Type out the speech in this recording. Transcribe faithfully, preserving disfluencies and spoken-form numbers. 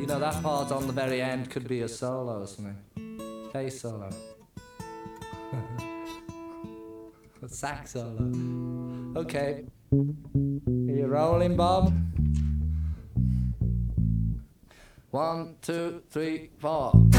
You know, that part on the very end could be a solo or something. Bass solo. A sax solo. Okay. Are you rolling, Bob? One, two, three, four.